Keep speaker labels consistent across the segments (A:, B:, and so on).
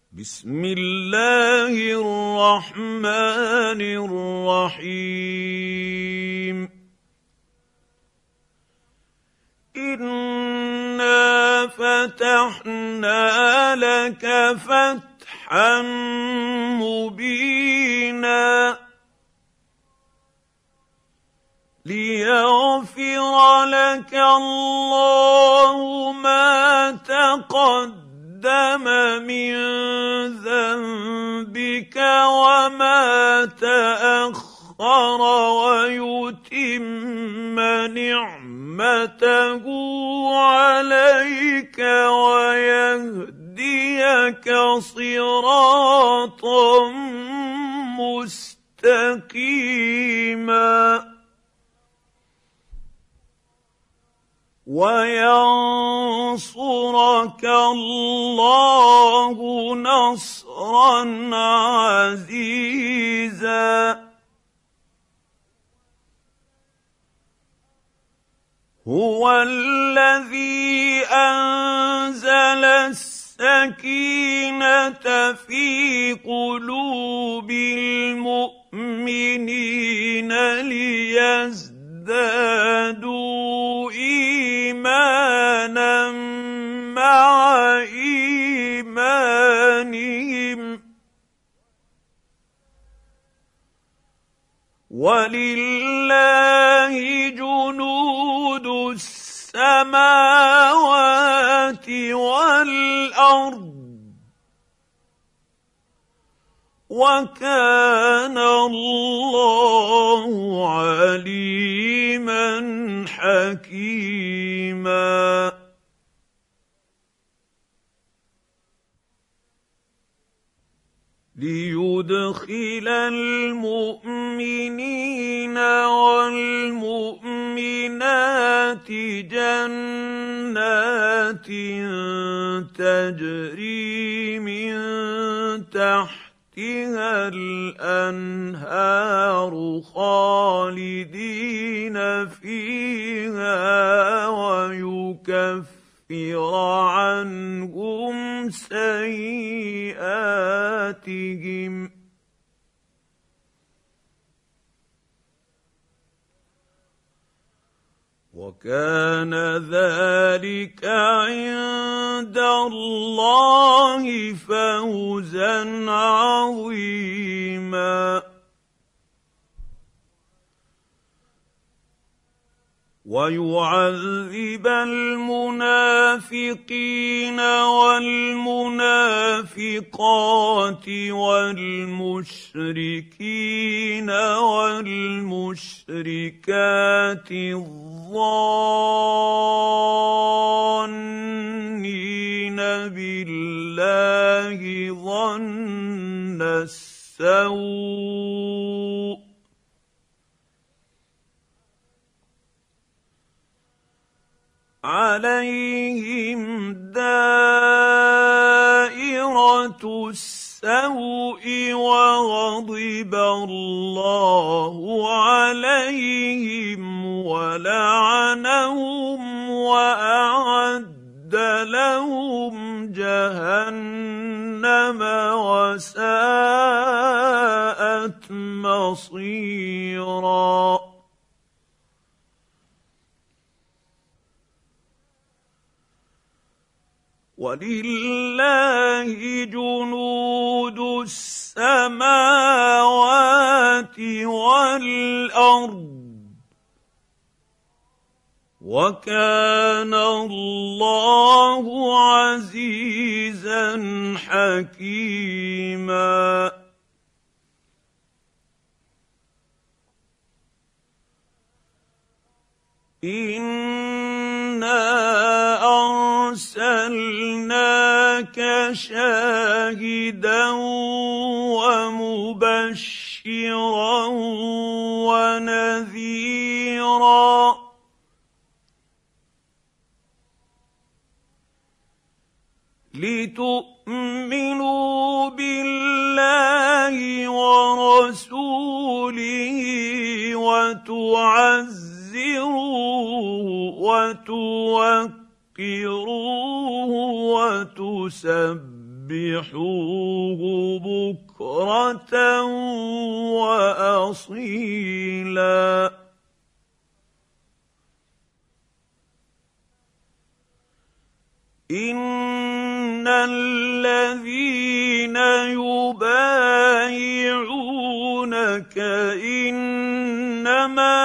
A: بسم الله الرحمن الرحيم. إنا فتحنا لك فتحا مبينا ليغفر لك الله ما تقدم من ذنبك وما تأخر ويتم نعمته عليك ويهديك صراطا مستقيما وينصرك الله نصرا عزيزا. هو الذي أنزل السكينة في قلوب المؤمنين ليزدادوا إيمانا مع إيمانهم ولله جنود السماوات والأرض وكان الله عليما حكيما. ليدخل المؤمنين والمؤمنات جنات تجري من تحتها الأنهار خالدين فيها ويكفر عنهم سيئاتهم وكان ذلك عند الله فوزا عظيما. ويعذب المنافقين والمنافقات والمشركين والمشركات الظانين بالله ظن السوء عليهم دائرة السوء وغضب الله عليهم ولعنهم وأعد لهم جهنم وساءت مصيرا. ولله جنود السماوات والأرض وكان الله عزيزا حكيما. أرسلناك شاهدا ومبشرا ونذيرا لتؤمنوا بالله ورسوله وتعزروه وتوقروه وتسبحوه فسبحوه بكرة وأصيلا إن الذين يبايعونك إنما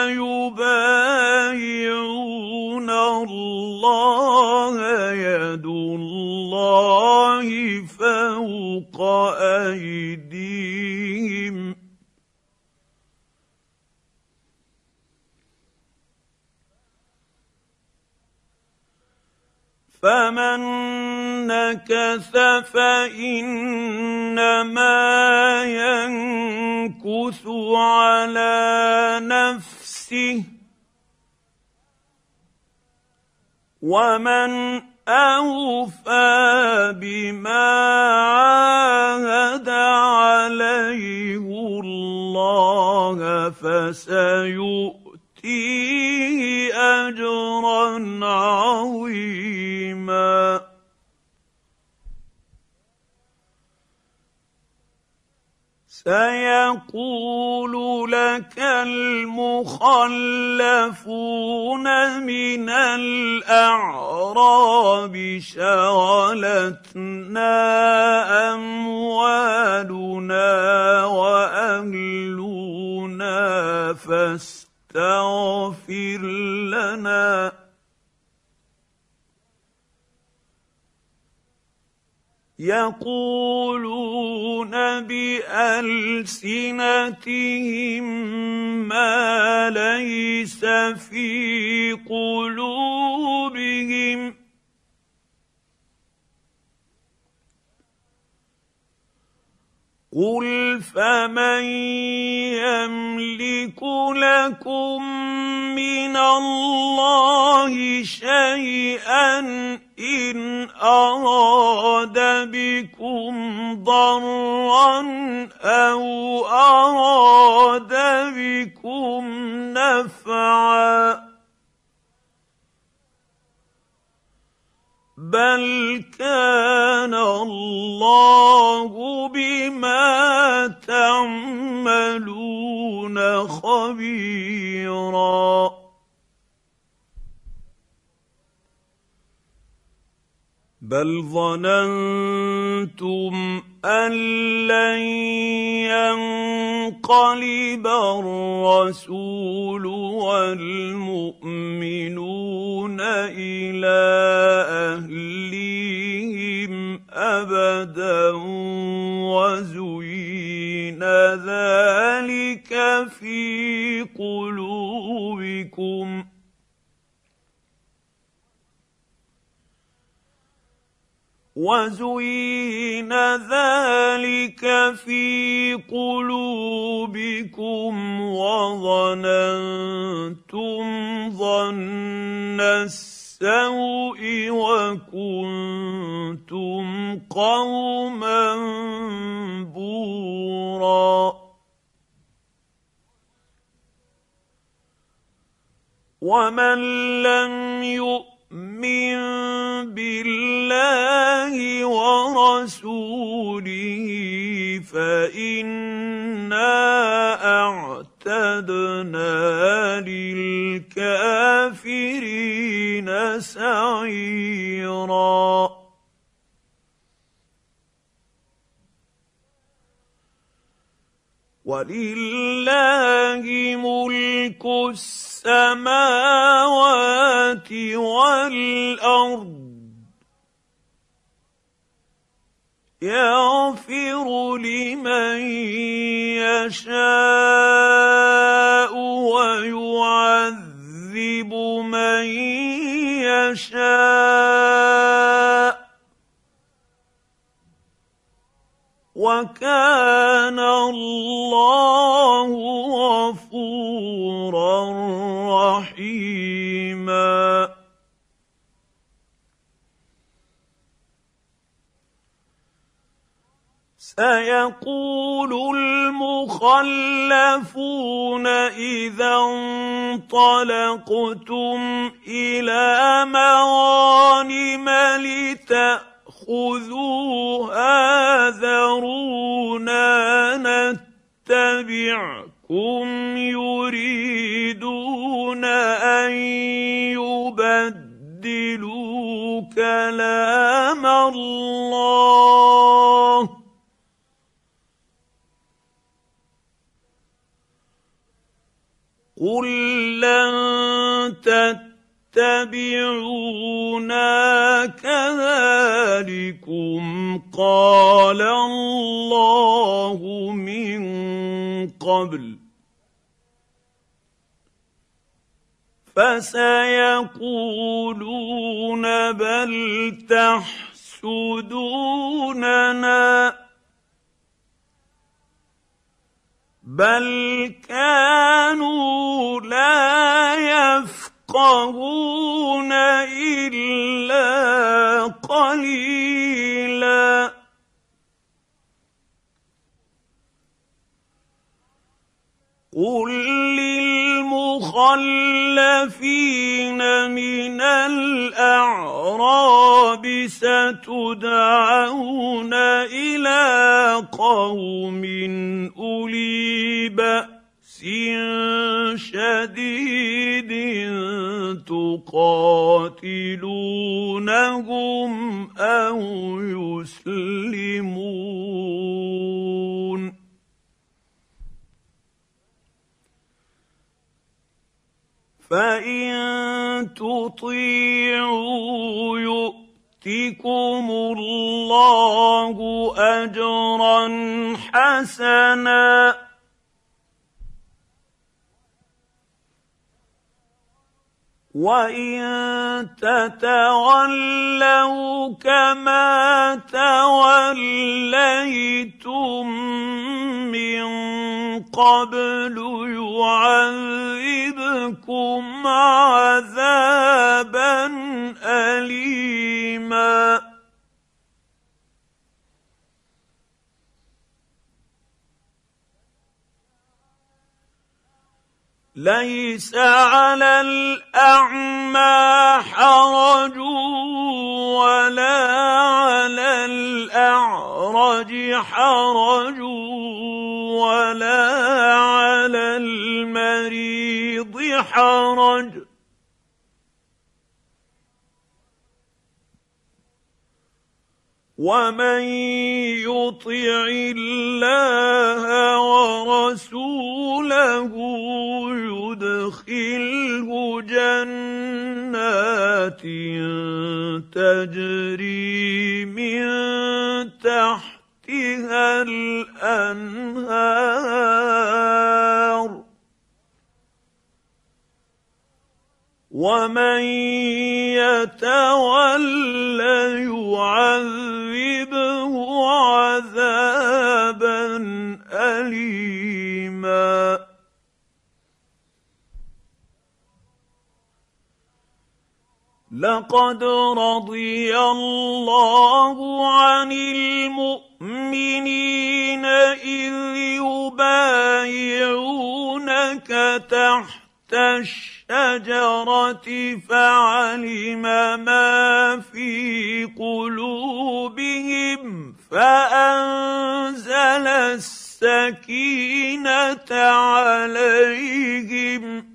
A: يبايعون الله يد الله فوق أيديهم فمن نكث فإنما ينكث على نفسه ومن أوفى بما عاهد عليه الله فسيؤتيه أجرا عظيما سيقول لك المخلفون من الأعراب شغلتنا أموالنا وأهلنا فاستغفر لنا يقولون بألسنتهم ما ليس في قلوبهم قل فمن يملك لكم من الله شيئا إن أراد بكم ضرا أو أراد بكم نفعا بل كان الله بما تعملون خبيرا بل ظننتم أن لن ينقلب الرسول والمؤمنون إلى أهليهم أبدا وزين ذلك في قلوبكم وزين ذلك في قلوبكم وظننتم ظن السوء وكنتم قوما بورا ومن لم يؤمن بالله ورسوله فإنا أعتدنا للكافرين سعيرا ولله ملك السماوات والأرض يغفر لمن يشاء ويعذب من يشاء وكان الله غفورا رحيما سيقول المخلفون إذا انطلقتم إلى مغانم لتأخذوها الله قل لن تتبعونا كذلكم قال الله من قبل فسيقولون بل تحسدوننا بل كانوا لا يفقهون إلا قليلا قل للمخلفين من الأعراب ستدعون إلى قوم أولي بأس شديد تقاتلونهم أو يسلمون فإن تطيعوا يؤتكم الله أجرا حسنا وإن تتولوا كما توليتم من قبل يعذبكم عذابا أليما ليس على الأعمى حرج ولا على الأعرج حرج ولا على المريض حرج ومن يطع الله ورسوله يدخله جنات تجري من تحتها الأنهار ومن يتول يعذبه عذابا أليما لقد رضي الله عن المؤمنين إذ يبايعونك تحت الشجرة فعلم ما في قلوبهم فأنزل السكينة عليهم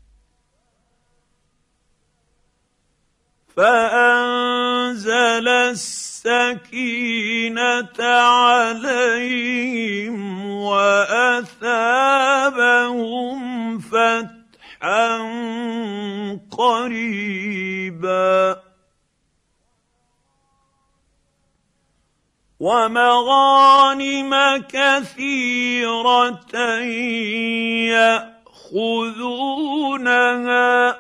A: وأثابهم فتحا قريبا ومغانم كثيرة يأخذونها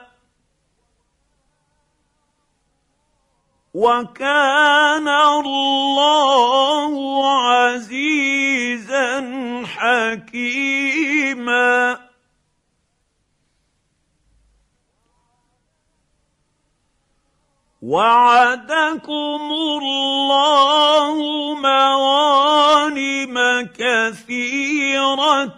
A: وكان الله عزيزا حكيما وعدكم الله مغانم كثيرة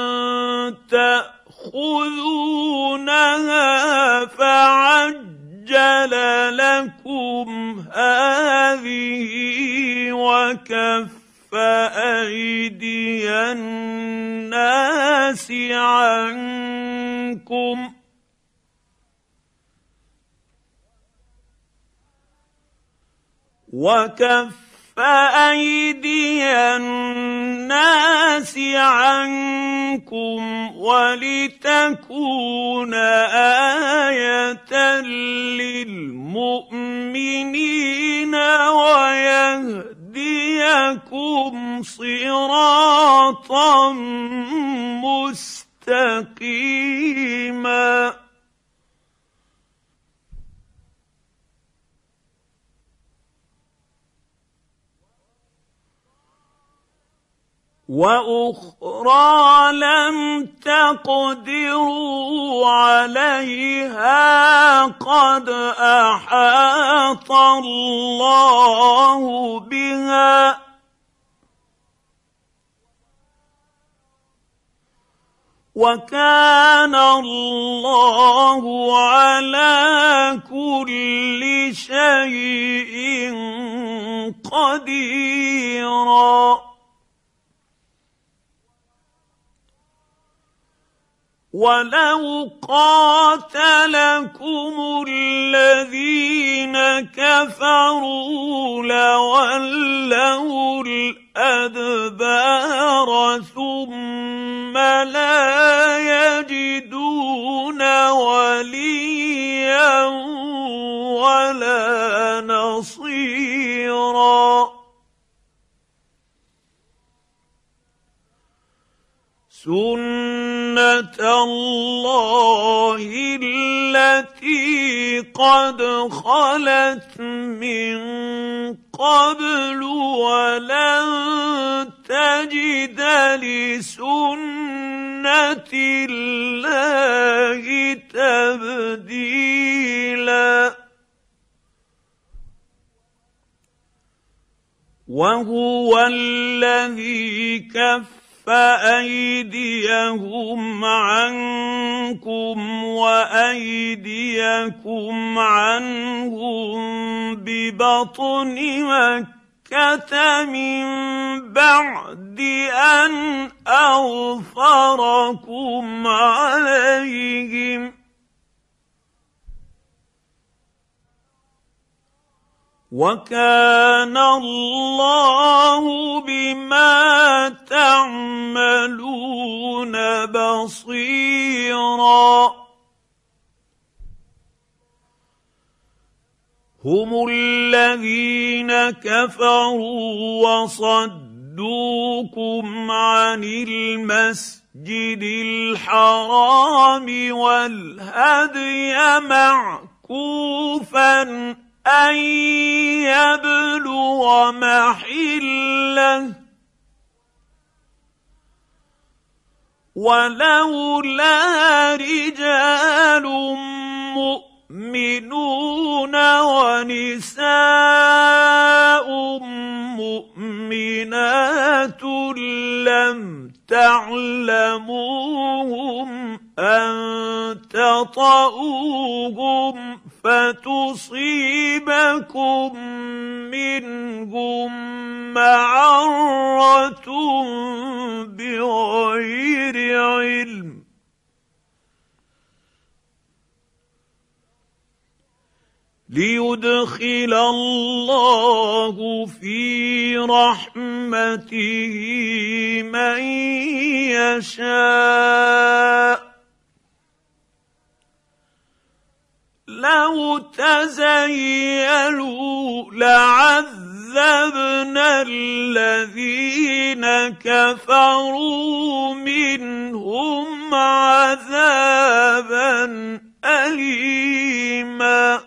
A: تأخذونها فعجل لكم هذه وكف أيدي الناس عنكم وكف أيدي الناس عنكم ولتكون آية للمؤمنين ويهديكم صراطا مستقيما. وأخرى لم تقدروا عليها قد أحاط الله بها وكان الله على كل شيء قديرا. ولو قاتلكم الذين كفروا لولوا الأدبار ثم لا يجدون وليا ولا نصيرا. سنة الله التي قد خلت من قبل ولن تجد لسنة الله تبديلا. وهو الذي كف فأيديهم عنكم وأيديكم عنهم ببطن مكة من بعد أن أظفركم عليهم وكان الله بما تعملون بصيرا. هم الذين كفروا وصدوكم عن المسجد الحرام والهدي معكوفا أن يبلغ محله ولولا رجال مؤمنون ونساء مؤمنات لم تعلموهم أن تطؤوهم فتصيبكم منهم معرة بغير علم ليدخل الله في رحمته من يشاء. لو تزيلوا لعذبنا الذين كفروا منهم عذابا أليما.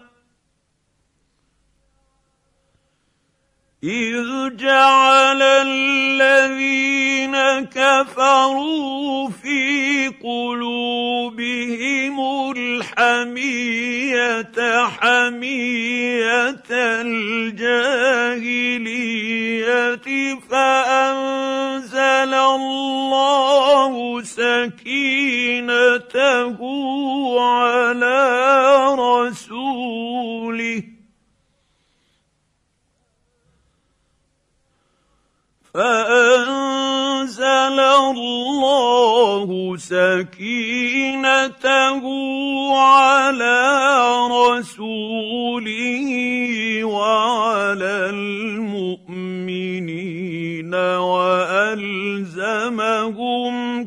A: إذ جعل الذين كفروا في قلوبهم الحمية حمية الجاهلية فأنزل الله سكينته على رسوله فأنزل الله سكينته على رسوله وعلى المؤمنين وألزمهم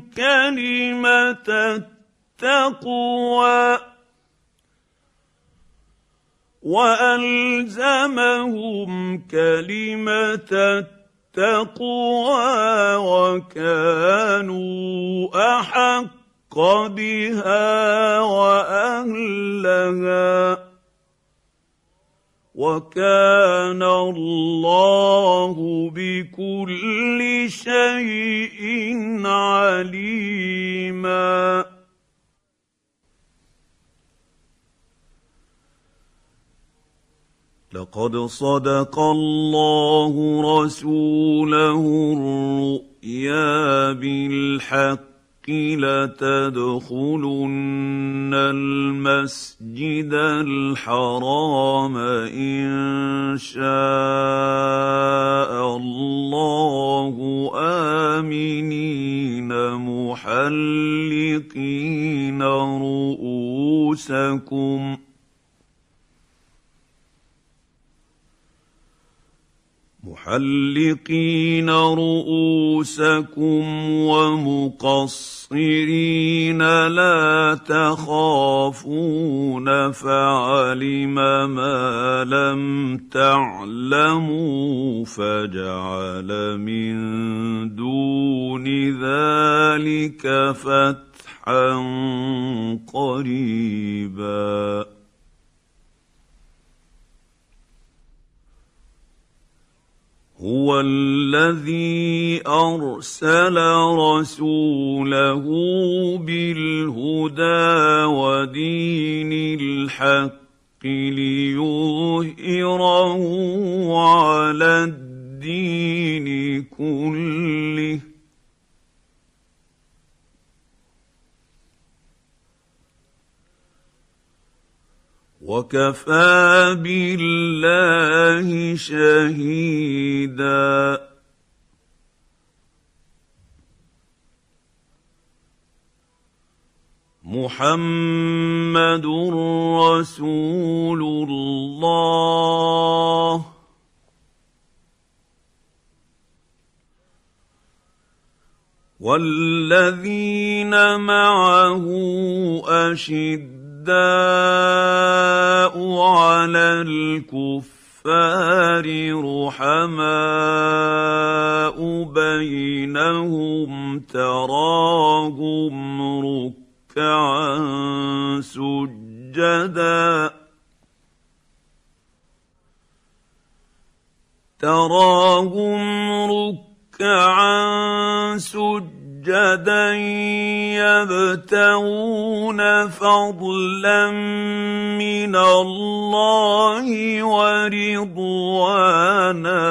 A: كلمة التقوى وكانوا أحق بها وأهلها وكان الله بكل شيء عليما. لقد صدق الله رسوله الرؤيا بالحق لتدخلن المسجد الحرام إن شاء الله آمنين محلقين رؤوسكم ومقصرين لا تخافون فعلم ما لم تعلموا فجعل من دون ذلك فتحا قريبا. هو الذي أرسل رسوله بالهدى ودين الحق ليظهره على الدين كله وكفى بالله شهيدا. محمد رسول الله والذين معه أشداء على الكفار رحماء بينهم تراهم ركعا سجدا يبتغون فضلا من الله ورضوانا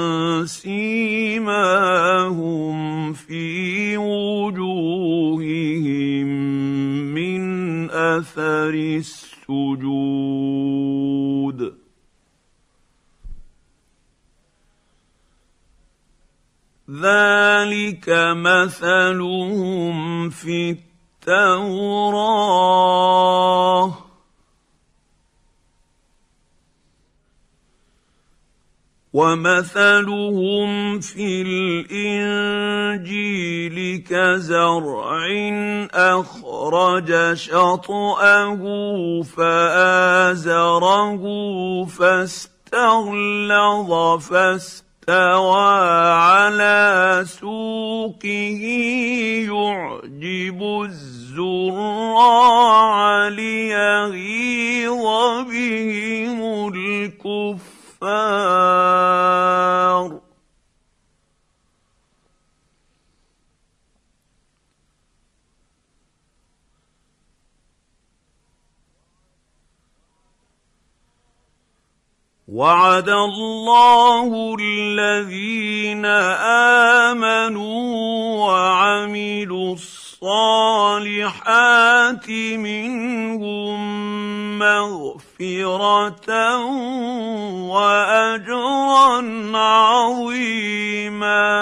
A: سيماهم في وجوههم من أثر السجود ذلك مثلهم في التوراة ومثلهم في الإنجيل كزرع أخرج شطأه فآزره فاستغلظ فاستوى على سوقه يعجب الزراع ليغيظ بهم الكفار وعد الله الذين آمنوا وعملوا الصالحات منهم مغفرة وأجرا عظيما.